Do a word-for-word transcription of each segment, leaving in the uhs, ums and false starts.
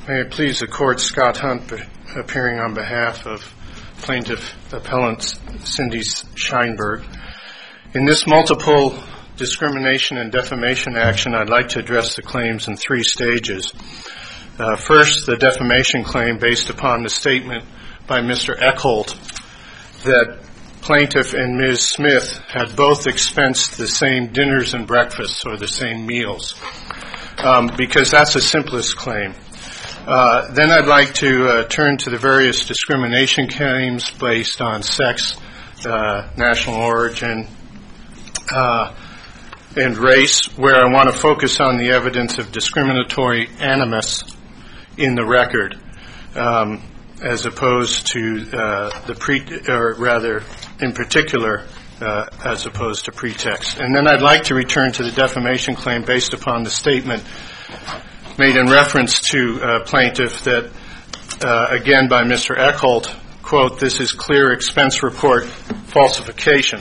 May it please the Court, Scott Hunt appearing on behalf of Plaintiff Appellant Cindy Sheinberg. In this multiple discrimination and defamation action, I'd like to address the claims in three stages. Uh, first, the defamation claim based upon the statement by Mister Eckholt that Plaintiff and Miz Smith had both expensed the same dinners and breakfasts or the same meals, um, because that's the simplest claim. Uh, then I'd like to uh, turn to the various discrimination claims based on sex, uh, national origin, uh, and race, where I want to focus on the evidence of discriminatory animus in the record, um, as opposed to uh, the pre, or rather, in particular, uh, as opposed to pretext. And then I'd like to return to the defamation claim based upon the statement made in reference to uh, plaintiff that, uh, again by Mister Eckholt, quote, "This is clear expense report falsification."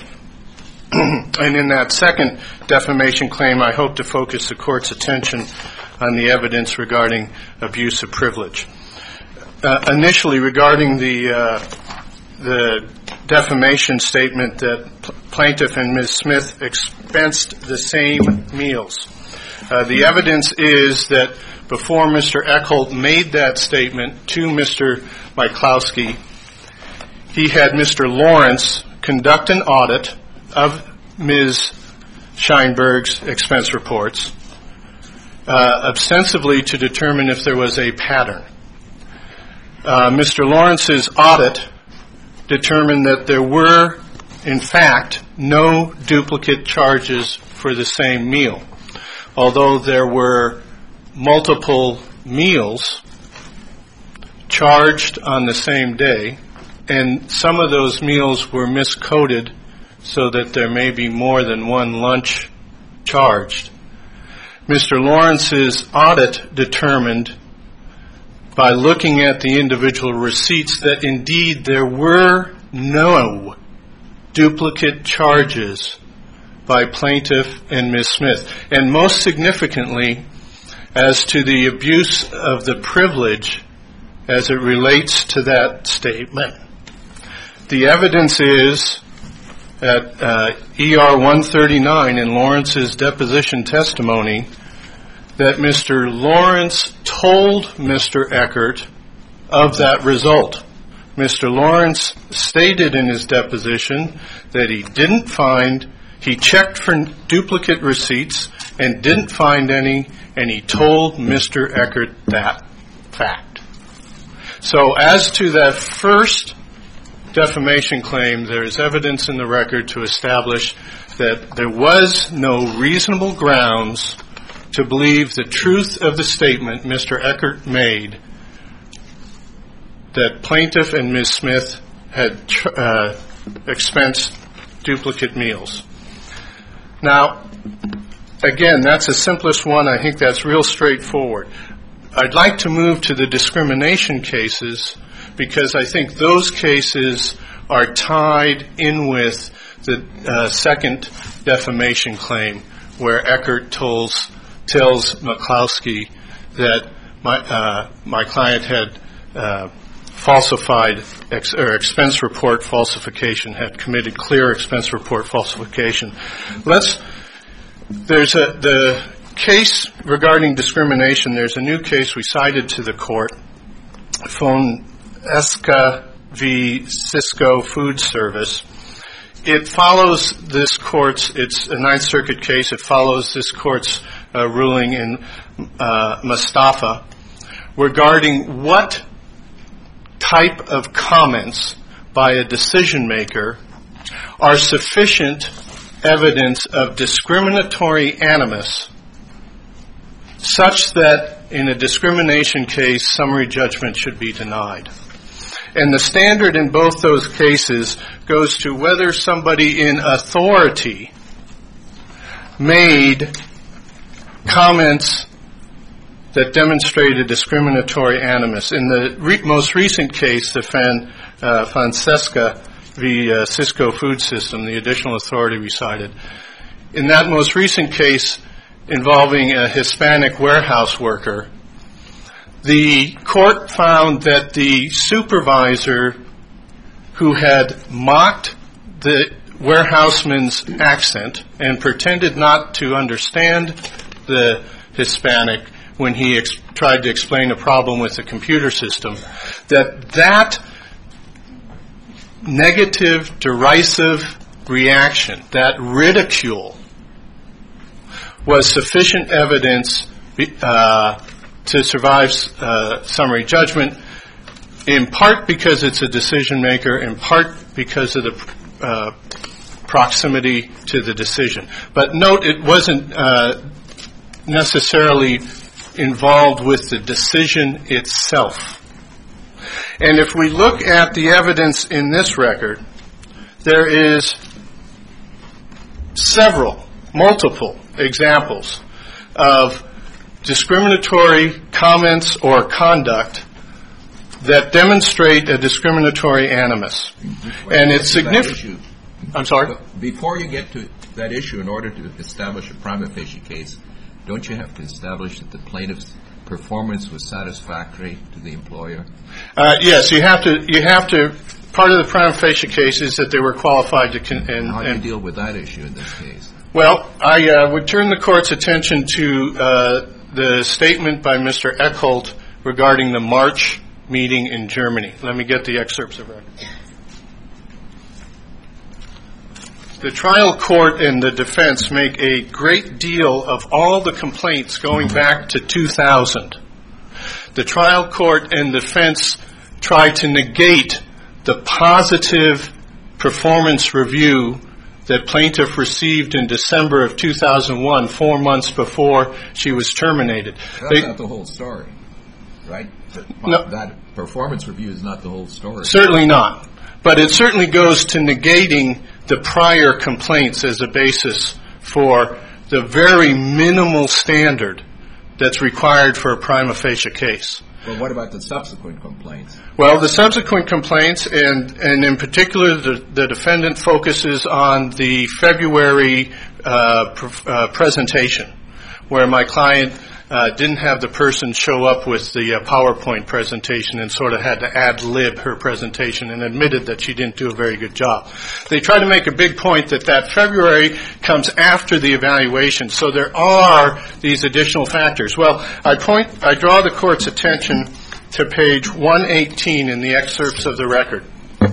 And in that second defamation claim, I hope to focus the Court's attention on the evidence regarding abuse of privilege. Uh, initially, regarding the uh, the defamation statement that pl- plaintiff and Miz Smith expensed the same meals. Uh, the evidence is that before Mister Eckholt made that statement to Mister Michalowski, he had Mister Lawrence conduct an audit of Miz Sheinberg's expense reports, uh, ostensibly to determine if there was a pattern. Uh, Mister Lawrence's audit determined that there were, in fact, no duplicate charges for the same meal. Although there were multiple meals charged on the same day, and some of those meals were miscoded so that there may be more than one lunch charged. Mister Lawrence's audit determined, by looking at the individual receipts, that indeed there were no duplicate charges by plaintiff and Miz Smith. And most significantly, as to the abuse of the privilege as it relates to that statement, the evidence is at uh, E R one thirty-nine in Lawrence's deposition testimony that Mister Lawrence told Mister Eckert of that result. Mister Lawrence stated in his deposition that he didn't find He checked for duplicate receipts and didn't find any, and he told Mister Eckert that fact. So as to that first defamation claim, there is evidence in the record to establish that there was no reasonable grounds to believe the truth of the statement Mister Eckert made that plaintiff and Miz Smith had uh, expensed duplicate meals. Now, again, that's the simplest one. I think that's real straightforward. I'd like to move to the discrimination cases because I think those cases are tied in with the uh, second defamation claim where Eckert tells, tells Michalowski that my, uh, my client had uh, falsified ex- or expense report falsification, had committed clear expense report falsification. Let's, there's a, the case regarding discrimination, there's a new case we cited to the court, Fonseca v. Cisco Food Service. It follows this court's, it's a Ninth Circuit case, it follows this court's uh, ruling in uh, Mustafa regarding what type of comments by a decision maker are sufficient evidence of discriminatory animus such that in a discrimination case summary judgment should be denied. And the standard in both those cases goes to whether somebody in authority made comments that demonstrated discriminatory animus. In the re- most recent case, the Fan, uh, Fonseca v. Uh, Cisco Food System, the additional authority we cited, in that most recent case involving a Hispanic warehouse worker, the court found that the supervisor who had mocked the warehouseman's accent and pretended not to understand the Hispanic when he ex- tried to explain a problem with the computer system, that that negative, derisive reaction, that ridicule, was sufficient evidence uh, to survive uh, summary judgment, in part because it's a decision maker, in part because of the uh, proximity to the decision. But note, it wasn't uh, necessarily involved with the decision itself. And if we look at the evidence in this record, there is several, multiple examples of discriminatory comments or conduct that demonstrate a discriminatory animus. Wait, and it's significant. I'm sorry? Before you get to that issue, in order to establish a prima facie case, don't you have to establish that the plaintiff's performance was satisfactory to the employer? Uh, yes, you have to. You have to. Part of the prima facie case is that they were qualified to. Con- and, How do you and deal with that issue in this case? Well, I uh, would turn the court's attention to uh, the statement by Mister Eckholt regarding the March meeting in Germany. Let me get the excerpts of record. The trial court and the defense make a great deal of all the complaints going back to two thousand. The trial court and defense try to negate the positive performance review that plaintiff received in December of two thousand one, four months before she was terminated. That's they, not the whole story, right? That, no, that performance review is not the whole story. Certainly not. But it certainly goes to negating the prior complaints as a basis for the very minimal standard that's required for a prima facie case. But what about the subsequent complaints? Well, the subsequent complaints, and, and in particular the, the defendant focuses on the February uh, pr- uh, presentation, where my client uh, didn't have the person show up with the uh, PowerPoint presentation and sort of had to ad-lib her presentation and admitted that she didn't do a very good job. They try to make a big point that that February comes after the evaluation, so there are these additional factors. Well, I point, I draw the court's attention to page one eighteen in the excerpts of the record.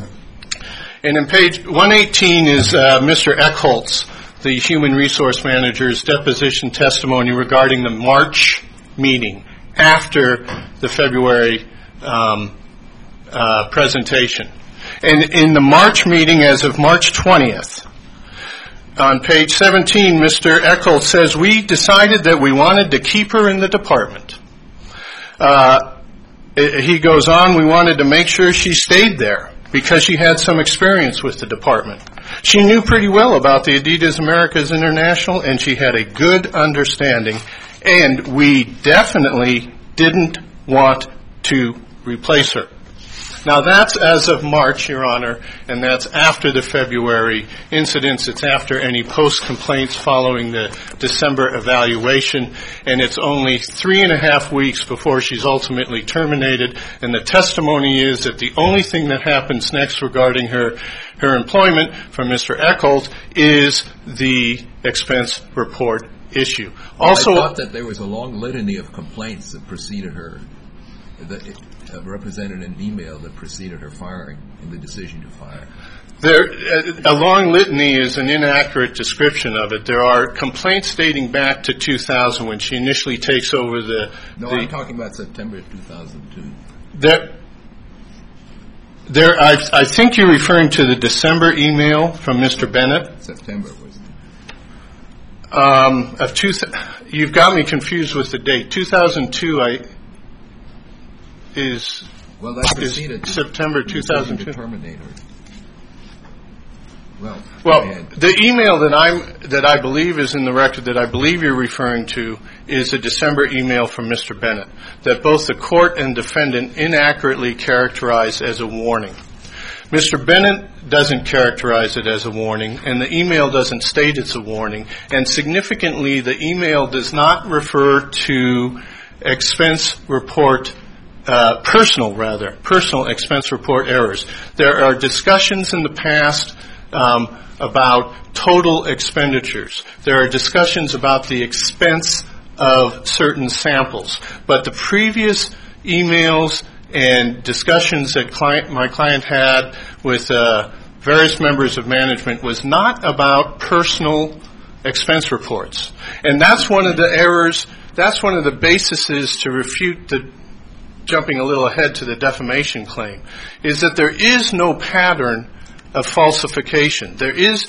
And in page one eighteen is uh, Mister Eckholt's, the human resource manager's deposition testimony regarding the March meeting after the February um, uh, presentation. And in the March meeting, as of March twentieth, on page seventeen, Mister Eckholt says, we decided that we wanted to keep her in the department. Uh, he goes on, we wanted to make sure she stayed there because she had some experience with the department. She knew pretty well about the Adidas Americas International, and she had a good understanding, and we definitely didn't want to replace her. Now, that's as of March, Your Honor, and that's after the February incidents. It's after any post-complaints following the December evaluation, and it's only three and a half weeks before she's ultimately terminated, and the testimony is that the only thing that happens next regarding her her employment from Mister Eckholt is the expense report issue. Also, I thought that there was a long litany of complaints that preceded her, that uh, represented an email that preceded her firing and the decision to fire. There, a long litany is an inaccurate description of it. There are complaints dating back to two thousand when she initially takes over the... No, the, I'm talking about September two thousand two. There, there. I, I think you're referring to the December email from Mister Bennett. September, wasn't it? Um, of two, you've got me confused with the date. two thousand two I, is, well, that is preceded September two thousand two. To terminate her. Well, well, the email that I'm that I believe is in the record that I believe you're referring to is a December email from Mister Bennett that both the court and defendant inaccurately characterized as a warning. Mister Bennett doesn't characterize it as a warning, and the email doesn't state it's a warning. And significantly, the email does not refer to expense report, uh, personal rather, personal expense report errors. There are discussions in the past um, about total expenditures. There are discussions about the expense of certain samples. But the previous emails and discussions that client, my client had with uh, various members of management was not about personal expense reports. And that's one of the errors, that's one of the bases to refute the, jumping a little ahead to the defamation claim, is that there is no pattern of falsification. There is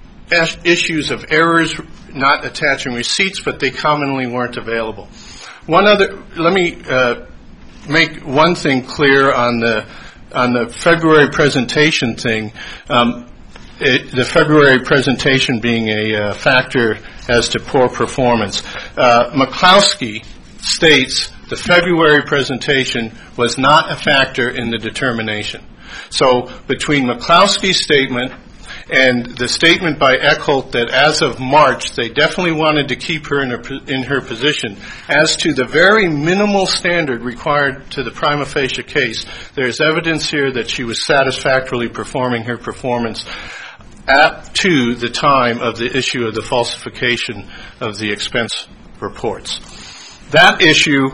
issues of errors not attaching receipts, but they commonly weren't available. One other, let me uh, make one thing clear on the on the February presentation thing. Um, it, the February presentation being a uh, factor as to poor performance. Uh, McCloskey states the February presentation was not a factor in the determination. So between McCloskey's statement and the statement by Eckholt that as of March they definitely wanted to keep her in her, in her position, as to the very minimal standard required to the prima facie case, there's evidence here that she was satisfactorily performing her performance up to the time of the issue of the falsification of the expense reports. That issue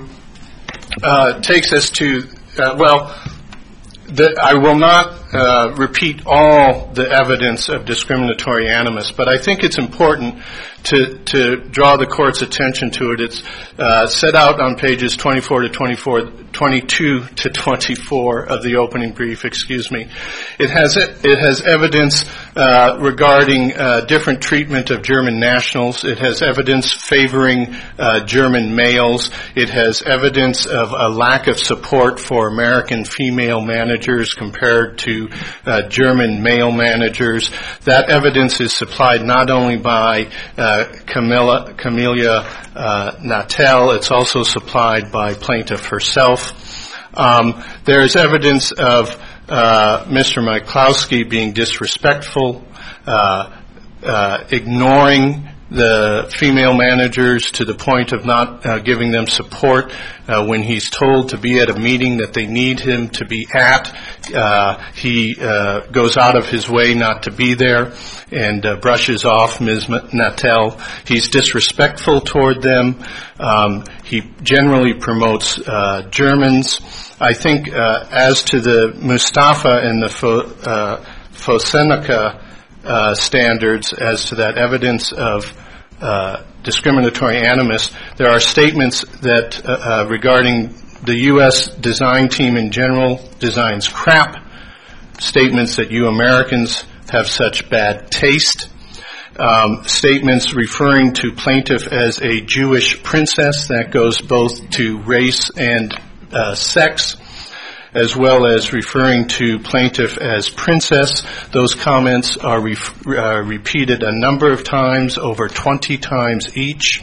uh, takes us to, uh, well, The, I will not uh, repeat all the evidence of discriminatory animus, but I think it's important to, to draw the Court's attention to it. It's uh, set out on pages twenty-four to twenty-four, twenty-two to twenty-four of the opening brief, excuse me. It has, it has evidence uh, regarding uh, different treatment of German nationals. It has evidence favoring uh, German males. It has evidence of a lack of support for American female managers compared to uh, German male managers. That evidence is supplied not only by uh, Camilla, Camelia uh, Natel, it's also supplied by plaintiff herself. Um, there is evidence of uh, Mister McCloskey being disrespectful, uh, uh, ignoring the female managers to the point of not uh, giving them support uh, when he's told to be at a meeting that they need him to be at. Uh, he uh, goes out of his way not to be there and uh, brushes off Miz Natel. He's disrespectful toward them. Um, he generally promotes uh, Germans. I think uh, as to the Mustafa and the Fo- uh, Fosenica Uh, standards as to that evidence of uh, discriminatory animus, there are statements that uh, uh, regarding the U S design team in general designs crap, statements that you Americans have such bad taste, um, statements referring to plaintiff as a Jewish princess, that goes both to race and uh, sex, as well as referring to plaintiff as princess. Those comments are ref- uh, repeated a number of times, over twenty times each.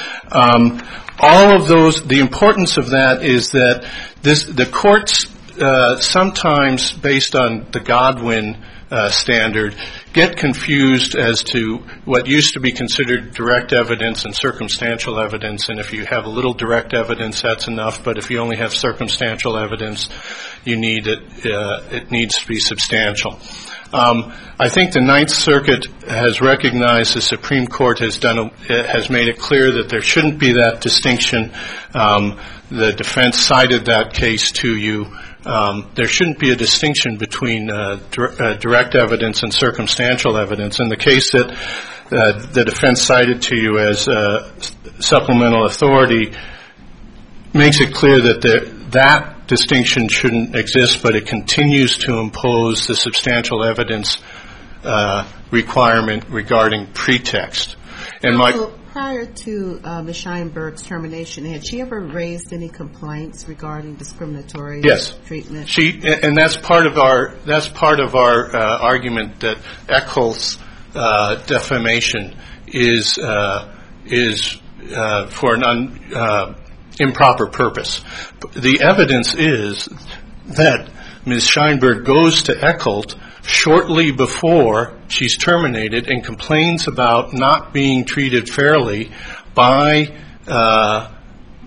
Um, all of those, the importance of that is that this, the courts uh, sometimes, based on the Godwin uh, standard, get confused as to what used to be considered direct evidence and circumstantial evidence. And if you have a little direct evidence, that's enough. But if you only have circumstantial evidence, you need it. Uh, it needs to be substantial. Um, I think the Ninth Circuit has recognized, the Supreme Court has done, a, has made it clear that there shouldn't be that distinction. Um, the defense cited that case to you. Um, there shouldn't be a distinction between uh, dir- uh, direct evidence and circumstantial evidence. In the case that uh, the defense cited to you as uh, supplemental authority makes it clear that the, that distinction shouldn't exist, but it continues to impose the substantial evidence uh, requirement regarding pretext. And my so prior to uh, Miz Scheinberg's termination, had she ever raised any complaints regarding discriminatory yes. treatment? She, and that's part of our that's part of our uh, argument that Eckholt's uh, defamation is uh, is uh, for an un, uh, improper purpose. The evidence is that Miz Scheinberg goes to Eckholt shortly before she's terminated and complains about not being treated fairly by uh,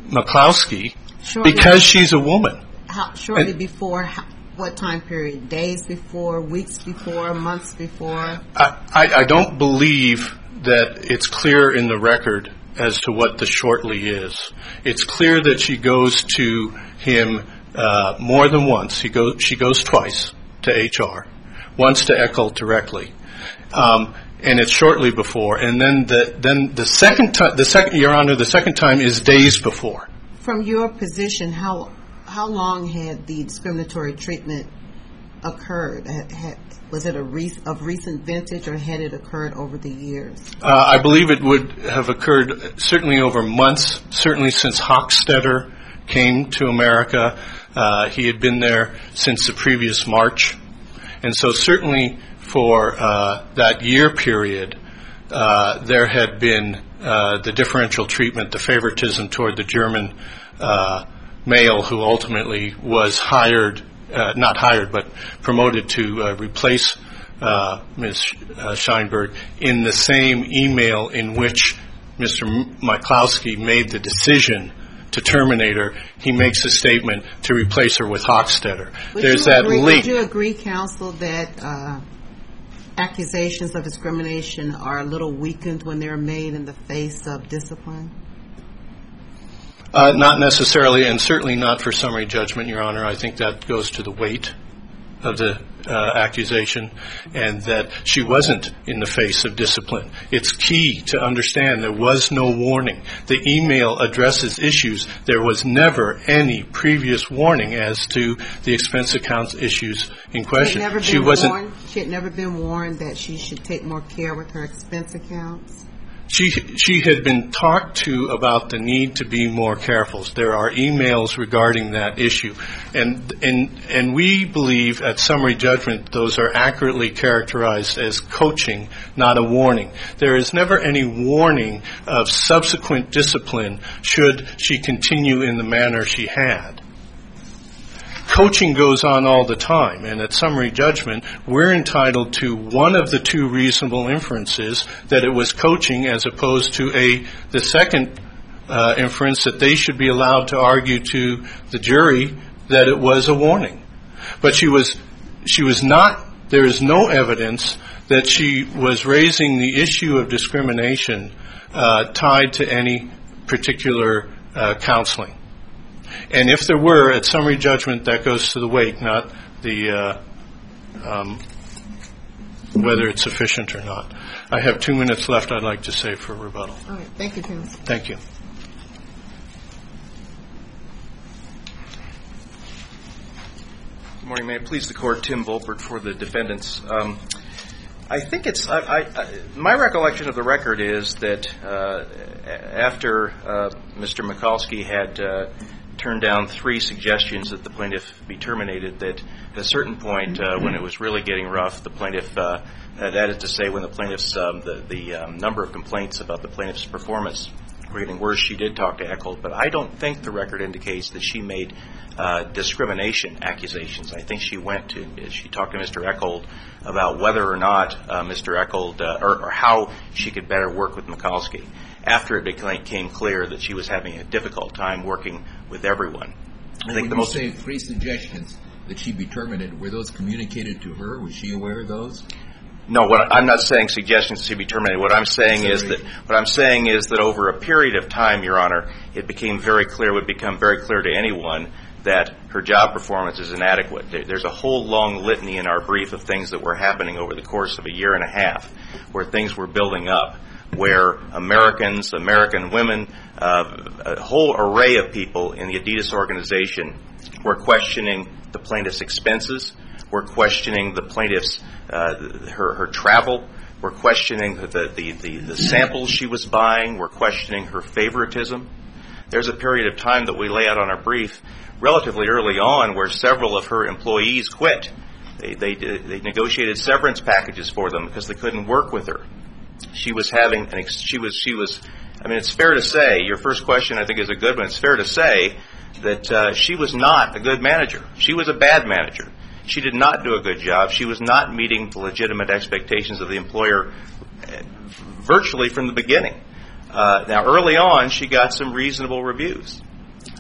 McCloskey Shortly- because she's a woman. How, shortly And- before, how, what time period? Days before, weeks before, months before? I, I, I don't believe that it's clear in the record as to what the shortly is. It's clear that she goes to him uh, more than once. He goes, she goes twice to H R, once to Echols directly, um, and it's shortly before. And then the then the second time, the second, Your Honor, the second time is days before. From your position, how how long had the discriminatory treatment occurred? Had, had, was it a re- of recent vintage, or had it occurred over the years? Uh, I believe it would have occurred certainly over months, certainly since Hochstetter came to America. Uh, he had been there since the previous March. And so certainly for uh, that year period, uh, there had been uh, the differential treatment, the favoritism toward the German uh, male who ultimately was hired, uh, not hired, but promoted to uh, replace uh, Miz Sheinberg in the same email in which Mister McCloskey made the decision to terminate her. He makes a statement to replace her with Hochstetter. Would There's you that agree, link. Would you agree, counsel, that uh, accusations of discrimination are a little weakened when they're made in the face of discipline? Uh, not necessarily, and certainly not for summary judgment, Your Honor. I think that goes to the weight of the uh, accusation, and that she wasn't in the face of discipline. It's key to understand there was no warning. The email addresses issues. There was never any previous warning as to the expense accounts issues in question. She had never been She wasn't. warned. She had never been warned that she should take more care with her expense accounts. She she had been talked to about the need to be more careful. There are emails regarding that issue, and and and we believe at summary judgment those are accurately characterized as coaching, not a warning. There is never any warning of subsequent discipline should she continue in the manner she had. Coaching goes on all the time, and at summary judgment, we're entitled to one of the two reasonable inferences, that it was coaching, as opposed to a the second uh, inference that they should be allowed to argue to the jury that it was a warning. But she was she was not. There is no evidence that she was raising the issue of discrimination uh, tied to any particular uh, counseling. And if there were, at summary judgment, that goes to the weight, not the uh, um, whether it's sufficient or not. I have two minutes left I'd like to save for rebuttal. All right. Thank you, counsel. Thank you. Good morning. May it please the Court, Tim Volpert for the defendants. Um, I think it's I, I, I, my recollection of the record is that uh, after uh, Mister McCloskey had uh, turned down three suggestions that the plaintiff be terminated, that at a certain point uh, when it was really getting rough, the plaintiff, uh, that is to say when the plaintiff's, um, the, the um, number of complaints about the plaintiff's performance were getting worse, she did talk to Echols, but I don't think the record indicates that she made uh, discrimination accusations. I think she went to, she talked to Mister Echols about whether or not uh, Mister Echols, uh, or, or how she could better work with McCloskey, after it became clear that she was having a difficult time working with everyone. I think when the you most say three suggestions that she be terminated, were those communicated to her? Was she aware of those? No, what I'm not saying suggestions to be terminated. What I'm saying is that what I'm saying is that over a period of time, Your Honor, it became very clear, would become very clear to anyone that her job performance is inadequate. There's a whole long litany in our brief of things that were happening over the course of a year and a half, where things were building up, where Americans, American women, uh, a whole array of people in the Adidas organization were questioning the plaintiff's expenses, were questioning the plaintiff's uh, her her travel, were questioning the the, the the samples she was buying, were questioning her favoritism. There's a period of time that we lay out on our brief relatively early on where several of her employees quit. They they they negotiated severance packages for them because they couldn't work with her. She was having an ex- she was she was I mean, it's fair to say, your first question I think is a good one. It's fair to say that uh, she was not a good manager. She was a bad manager. She did not do a good job. She was not meeting the legitimate expectations of the employer virtually from the beginning. Uh, now, early on, she got some reasonable reviews.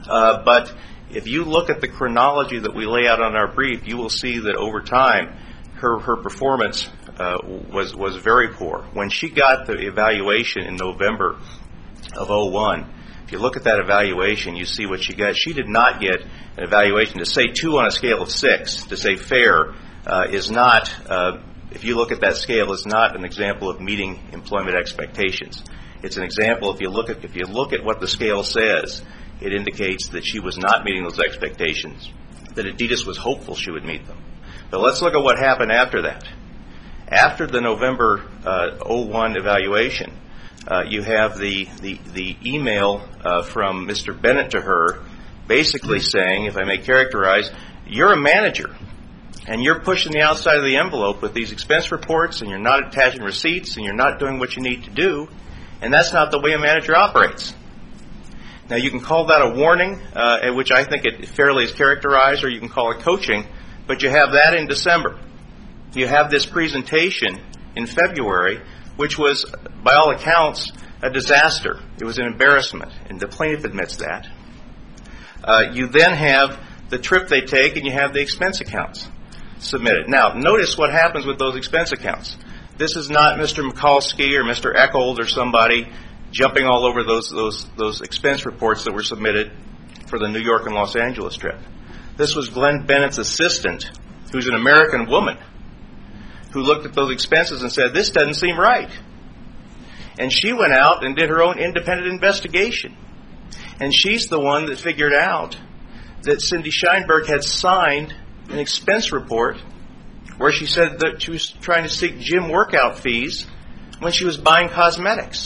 Uh, but if you look at the chronology that we lay out on our brief, you will see that over time, her, her performance uh, was, was very poor. When she got the evaluation in November of oh one, if you look at that evaluation, you see what she got. She did not get an evaluation. To say two on a scale of six, to say fair, uh, is not, uh, if you look at that scale, is not an example of meeting employment expectations. It's an example, if you look at, if you look at what the scale says, it indicates that she was not meeting those expectations, that Adidas was hopeful she would meet them. But let's look at what happened after that. After the November uh, oh one evaluation, Uh, you have the, the, the email uh, from Mister Bennett to her basically saying, if I may characterize, you're a manager and you're pushing the outside of the envelope with these expense reports and you're not attaching receipts and you're not doing what you need to do, and that's not the way a manager operates. Now, you can call that a warning, uh, which I think it fairly is characterized, or you can call it coaching, but you have that in December. You have this presentation in February, which was, by all accounts, a disaster. It was an embarrassment, and the plaintiff admits that. Uh, you then have the trip they take, and you have the expense accounts submitted. Now, notice what happens with those expense accounts. This is not Mister Mikulski or Mister Eckold or somebody jumping all over those, those, those expense reports that were submitted for the New York and Los Angeles trip. This was Glenn Bennett's assistant, who's an American woman, who looked at those expenses and said, this doesn't seem right. And she went out and did her own independent investigation. And she's the one that figured out that Cindy Sheinberg had signed an expense report where she said that she was trying to seek gym workout fees when she was buying cosmetics.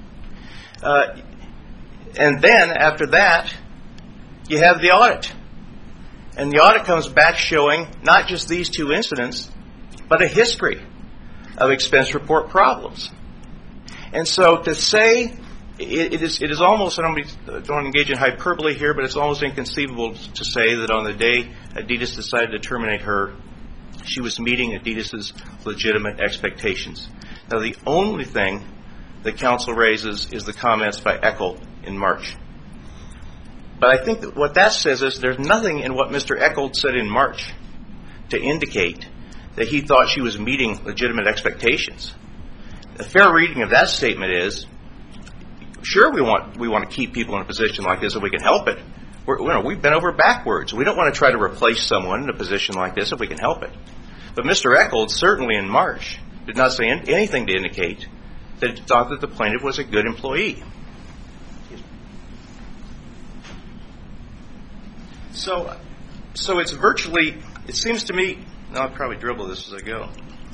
Uh, and then, after that, you have the audit. And the audit comes back showing not just these two incidents, but a history of expense report problems. And so to say, it, it is it is almost, I don't, don't engage in hyperbole here, but it's almost inconceivable to say that on the day Adidas decided to terminate her, she was meeting Adidas's legitimate expectations. Now, the only thing that counsel raises is the comments by Eckold in March. But I think that what that says is there's nothing in what Mister Eckold said in March to indicate that he thought she was meeting legitimate expectations. A fair reading of that statement is, sure, we want we want to keep people in a position like this if we can help it. We're, you know, we've been over backwards. We don't want to try to replace someone in a position like this if we can help it. But Mister Eckold, certainly in March, did not say anything to indicate that he thought that the plaintiff was a good employee. So, so it's virtually, it seems to me, no, I'll probably dribble this as I go.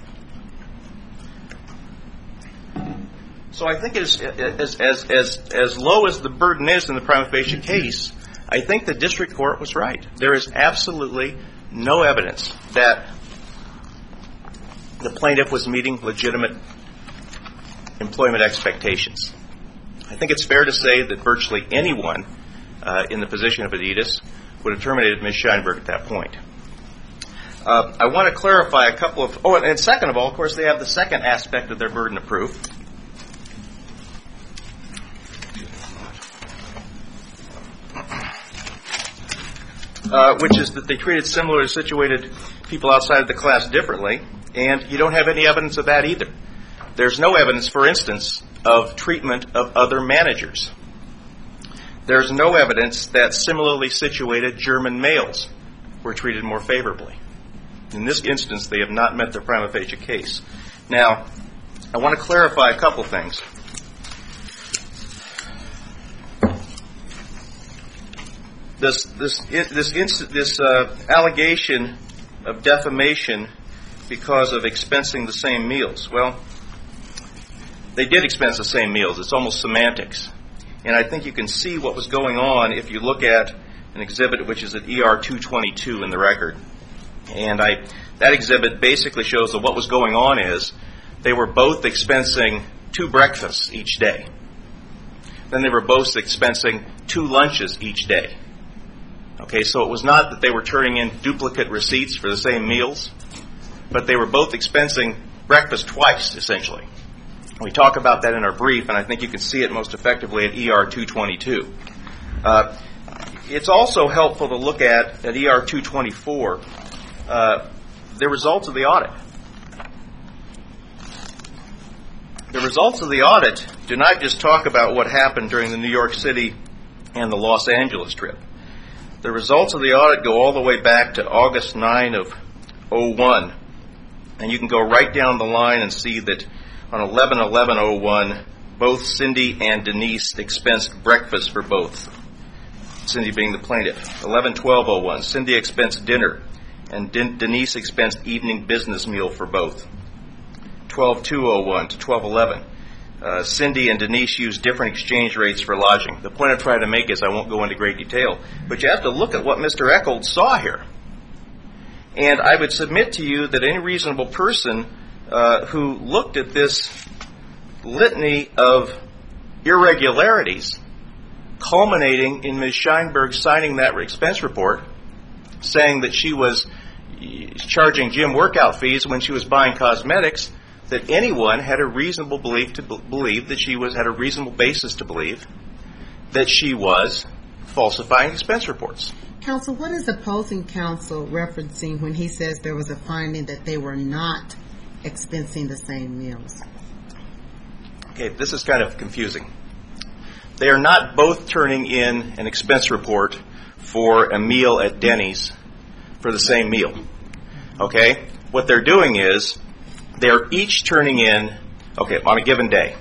So I think it is, as, as, as, as low as the burden is in the prima facie case, I think the district court was right. There is absolutely no evidence that the plaintiff was meeting legitimate employment expectations. I think it's fair to say that virtually anyone uh, in the position of Adidas would have terminated Miz Sheinberg at that point. Uh, I want to clarify a couple of, oh, and second of all, of course, they have the second aspect of their burden of proof. Uh, which is that they treated similarly situated people outside of the class differently, and you don't have any evidence of that either. There's no evidence, for instance, of treatment of other managers. There's no evidence that similarly situated German males were treated more favorably. In this instance, they have not met their prima facie case. Now, I want to clarify a couple things. This this this inst- this uh, allegation of defamation because of expensing the same meals. Well, they did expense the same meals. It's almost semantics. And I think you can see what was going on if you look at an exhibit which is at E R two twenty-two in the record. And I that exhibit basically shows that what was going on is they were both expensing two breakfasts each day. Then they were both expensing two lunches each day. Okay, so it was not that they were turning in duplicate receipts for the same meals, but they were both expensing breakfast twice, essentially. We talk about that in our brief, and I think you can see it most effectively at E R two twenty-two. Uh, it's also helpful to look at, at E R two twenty-four, uh, the results of the audit. The results of the audit do not just talk about what happened during the New York City and the Los Angeles trip. The results of the audit go all the way back to August ninth of oh one, and you can go right down the line and see that on eleven eleven oh one, both Cindy and Denise expensed breakfast for both, Cindy being the plaintiff. eleven twelve oh one, Cindy expensed dinner, and Den- Denise expensed evening business meal for both. twelve two oh one to twelve eleven, uh, Cindy and Denise used different exchange rates for lodging. The point I'm trying to make is I won't go into great detail, but you have to look at what Mister Echold saw here. And I would submit to you that any reasonable person uh, who looked at this litany of irregularities culminating in Miz Scheinberg signing that expense report, saying that she was charging gym workout fees when she was buying cosmetics, that anyone had a reasonable belief to b- believe that she was had a reasonable basis to believe that she was falsifying expense reports. Counsel, what is opposing counsel referencing when he says there was a finding that they were not expensing the same meals? Okay, this is kind of confusing. They are not both turning in an expense report for a meal at Denny's for the same meal. Okay? What they're doing is they're each turning in, okay, on a given day.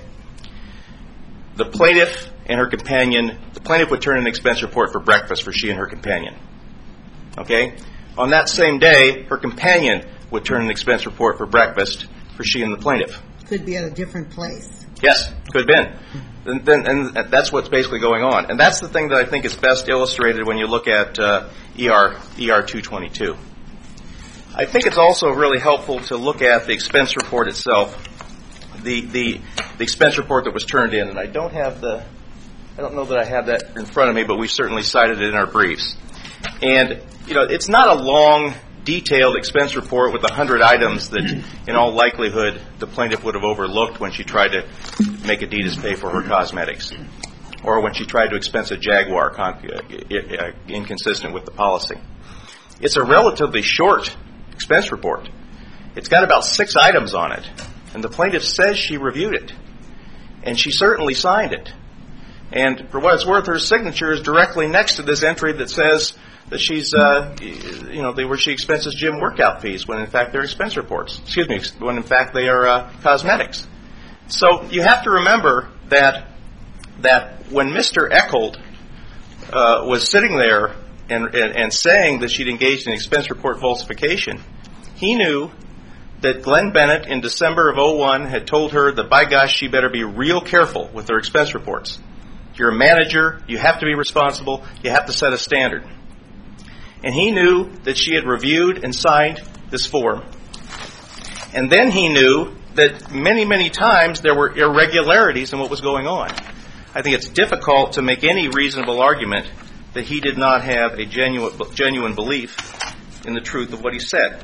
The plaintiff and her companion, the plaintiff would turn in an expense report for breakfast for she and her companion. Okay? On that same day, her companion would turn in an expense report for breakfast for she and the plaintiff. Could be at a different place. Yes, could have been. And, then, and that's what's basically going on. And that's the thing that I think is best illustrated when you look at uh, E R E R two twenty-two. I think it's also really helpful to look at the expense report itself, the, the the expense report that was turned in. And I don't have the, I don't know that I have that in front of me, but we certainly cited it in our briefs. And, you know, it's not a long, detailed expense report with a hundred items that, in all likelihood, the plaintiff would have overlooked when she tried to make Adidas pay for her cosmetics, or when she tried to expense a Jaguar con- uh, inconsistent with the policy. It's a relatively short expense report. It's got about six items on it, and the plaintiff says she reviewed it, and she certainly signed it. And for what it's worth, her signature is directly next to this entry that says that she's, uh, you know, they, where she expenses gym workout fees when in fact they're expense reports. Excuse me, when in fact they are uh, cosmetics. So you have to remember that that when Mister Echold uh, was sitting there and, and, and saying that she'd engaged in expense report falsification, he knew that Glenn Bennett in December of oh one had told her that, by gosh, she better be real careful with her expense reports. You're a manager. You have to be responsible. You have to set a standard. And he knew that she had reviewed and signed this form. And then he knew that many, many times there were irregularities in what was going on. I think it's difficult to make any reasonable argument that he did not have a genuine, genuine belief in the truth of what he said.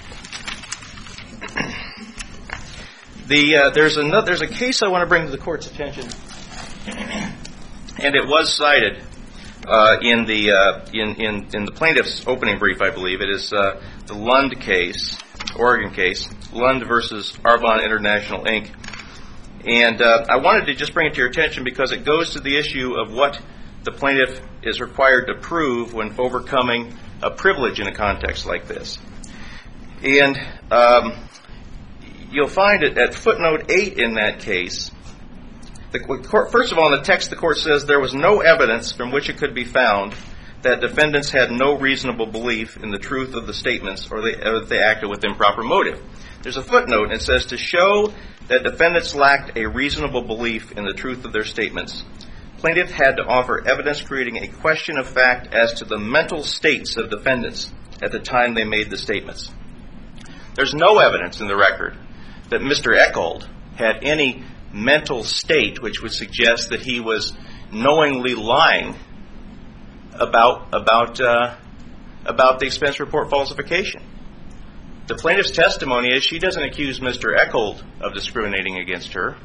The, uh, there's, another, there's a case I want to bring to the Court's attention, and it was cited uh, in the uh, in, in, in the plaintiff's opening brief, I believe. It is uh, the Lund case, Oregon case, Lund versus Arbonne International, Incorporated. And uh, I wanted to just bring it to your attention because it goes to the issue of what the plaintiff is required to prove when overcoming a privilege in a context like this. And um, you'll find it at footnote eight in that case. The court, first of all, in the text, the court says there was no evidence from which it could be found that defendants had no reasonable belief in the truth of the statements or that they acted with improper motive. There's a footnote, and it says to show that defendants lacked a reasonable belief in the truth of their statements, plaintiff had to offer evidence creating a question of fact as to the mental states of defendants at the time they made the statements. There's no evidence in the record that Mister Echold had any mental state which would suggest that he was knowingly lying about about uh, about the expense report falsification. The plaintiff's testimony is she doesn't accuse Mister Echold of discriminating against her.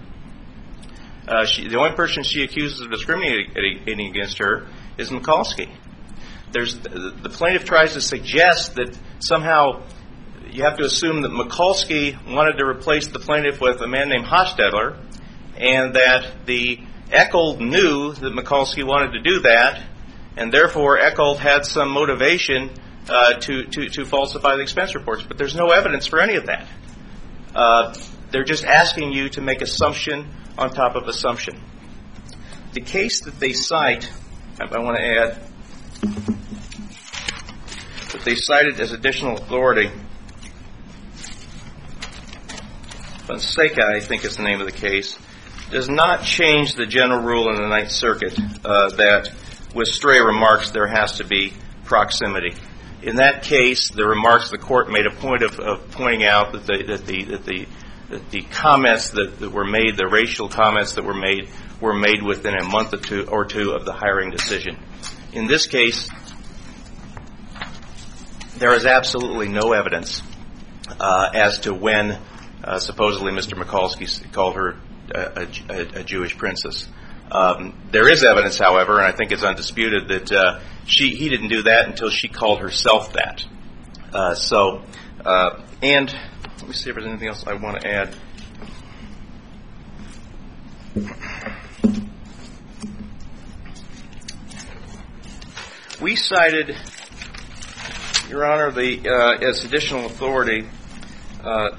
Uh, she, the only person she accuses of discriminating against her is Mikulski. there's the plaintiff tries to suggest that somehow you have to assume that Mikulski wanted to replace the plaintiff with a man named Hostetler, and that the Echold knew that Mikulski wanted to do that, and therefore Echold had some motivation uh, to, to, to falsify the expense reports. But there's no evidence for any of that. Uh, they're just asking you to make assumption on top of assumption. The case that they cite, I want to add, that they cited as additional authority, Fonseca, I think is the name of the case, does not change the general rule in the Ninth Circuit uh, that with stray remarks there has to be proximity. In that case, the remarks, the court made a point of, of pointing out that the, that the, that the, that the comments that, that were made, the racial comments that were made, were made within a month or two, or two of the hiring decision. In this case, there is absolutely no evidence uh, as to when uh, supposedly Mister Mikulski called her a, a, a Jewish princess. Um, there is evidence, however, and I think it's undisputed, that uh, she he didn't do that until she called herself that. Uh, so, uh, and let me see if there's anything else I want to add. We cited, Your Honor, the uh, as additional authority, uh,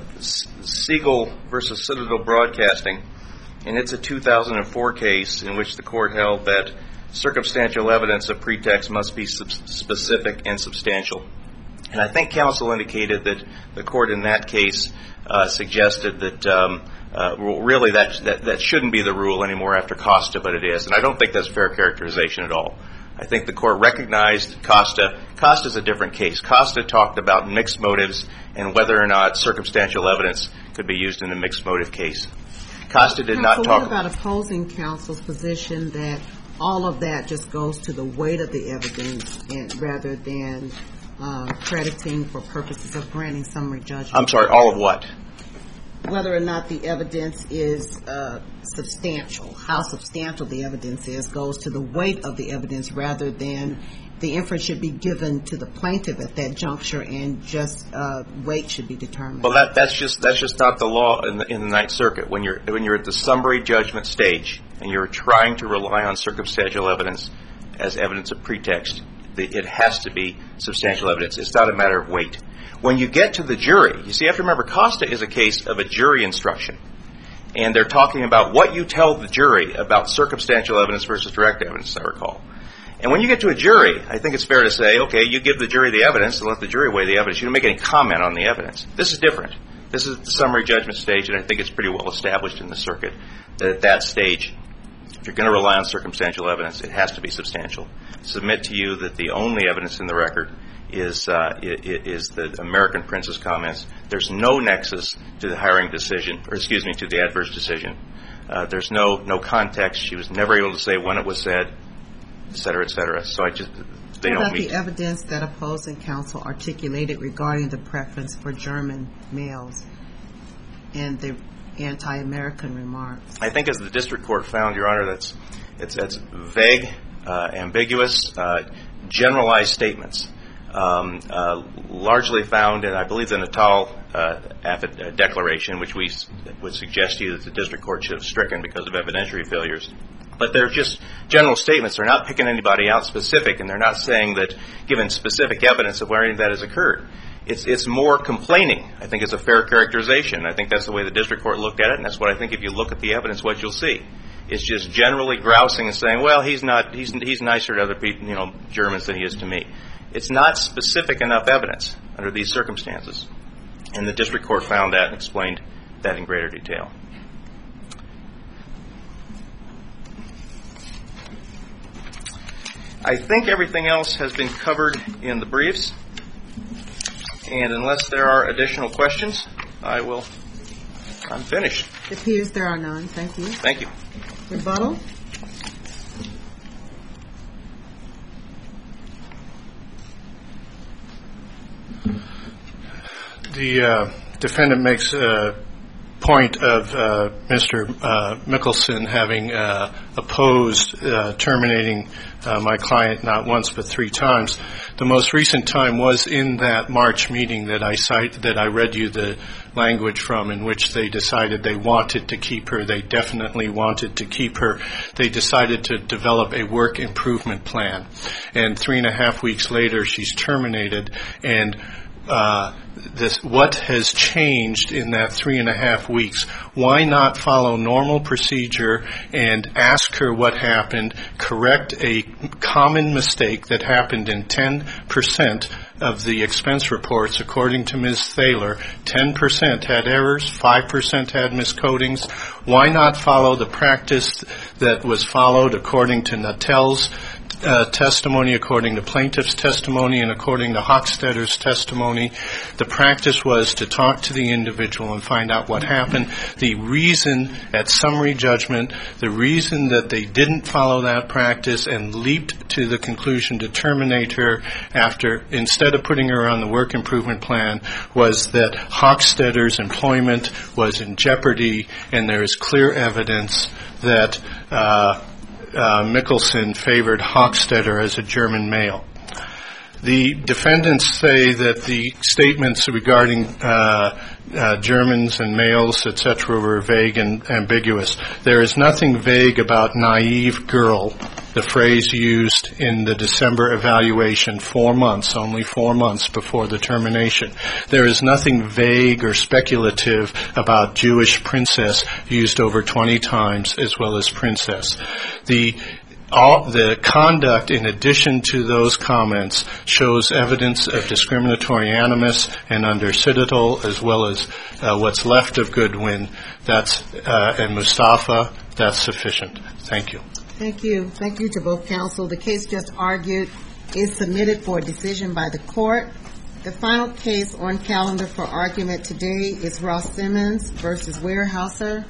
Siegel versus Citadel Broadcasting, and it's a two thousand four case in which the court held that circumstantial evidence of pretext must be sub- specific and substantial. And I think counsel indicated that the court in that case uh, suggested that um, uh, really that, that that shouldn't be the rule anymore after Costa, but it is. And I don't think that's fair characterization at all. I think the court recognized Costa. Costa's a different case. Costa talked about mixed motives and whether or not circumstantial evidence could be used in a mixed motive case. Costa did not talk. talk. What about opposing counsel's position that all of that just goes to the weight of the evidence, and rather than uh, crediting for purposes of granting summary judgment? I'm sorry. All of what? Whether or not the evidence is uh, substantial, how substantial the evidence is, goes to the weight of the evidence rather than the inference should be given to the plaintiff at that juncture, and just uh, weight should be determined. Well, that, that's just that's just not the law in the, in the Ninth Circuit. When you're when you're at the summary judgment stage and you're trying to rely on circumstantial evidence as evidence of pretext, the, it has to be substantial evidence. It's not a matter of weight. When you get to the jury, you see, you have to remember, Costa is a case of a jury instruction. And they're talking about what you tell the jury about circumstantial evidence versus direct evidence, I recall. And when you get to a jury, I think it's fair to say, okay, you give the jury the evidence and let the jury weigh the evidence. You don't make any comment on the evidence. This is different. This is the summary judgment stage, and I think it's pretty well established in the circuit that at that stage, if you're going to rely on circumstantial evidence, it has to be substantial. Submit to you that the only evidence in the record is uh, is the American Princess comments. There's no nexus to the hiring decision, or excuse me, to the adverse decision. Uh, there's no no context. She was never able to say when it was said, et cetera, et cetera. So I just they what don't about meet. the evidence that opposing counsel articulated regarding the preference for German males and the anti-American remarks? I think, as the district court found, Your Honor, that's it's that's vague, uh, ambiguous, uh, generalized statements. Um, uh, largely found in, I believe, the Natal uh, affid- uh, declaration, which we s- would suggest to you that the district court should have stricken because of evidentiary failures. But they're just general statements. They're not picking anybody out specific, and they're not saying that given specific evidence of where any of that has occurred. It's it's more complaining. I think it's a fair characterization. I think that's the way the district court looked at it, and that's what I think if you look at the evidence, what you'll see. It's just generally grousing and saying, well, he's not he's he's nicer to other people, you know, Germans than he is to me. It's not specific enough evidence under these circumstances. And the district court found that and explained that in greater detail. I think everything else has been covered in the briefs. And unless there are additional questions, I will, I'm finished. It appears there are none. Thank you. Thank you. Rebuttal? The uh, defendant makes uh, point of uh, Mister Uh, Mickelson having uh, opposed uh, terminating uh, my client not once but three times. The most recent time was in that March meeting that I cite, that I read you the language from, in which they decided they wanted to keep her. They definitely wanted to keep her. They decided to develop a work improvement plan. And three and a half weeks later, she's terminated. And uh, this, what has changed in that three and a half weeks? Why not follow normal procedure and ask her what happened, correct a common mistake that happened in ten percent of the expense reports, according to Miz Thaler? ten percent had errors, five percent had miscodings. Why not follow the practice that was followed according to Nattel's Uh, testimony, according to plaintiff's testimony, and according to Hochstetter's testimony? The practice was to talk to the individual and find out what happened. The reason at summary judgment, the reason that they didn't follow that practice and leaped to the conclusion to terminate her after, instead of putting her on the work improvement plan, was that Hochstetter's employment was in jeopardy, and there is clear evidence that uh, Uh, Mickelson favored Hochstetter as a German male. The defendants say that the statements regarding uh, uh, Germans and males, et cetera, were vague and ambiguous. There is nothing vague about naive girl, the phrase used in the December evaluation, four months, only four months before the termination. There is nothing vague or speculative about Jewish princess, used over twenty times, as well as princess. The All, the conduct, in addition to those comments, shows evidence of discriminatory animus, and under Citadel, as well as uh, what's left of Goodwin, that's uh, and Mustafa, that's sufficient. Thank you. Thank you. Thank you to both counsel. The case just argued is submitted for a decision by the court. The final case on calendar for argument today is Ross Simmons versus Weyerhaeuser.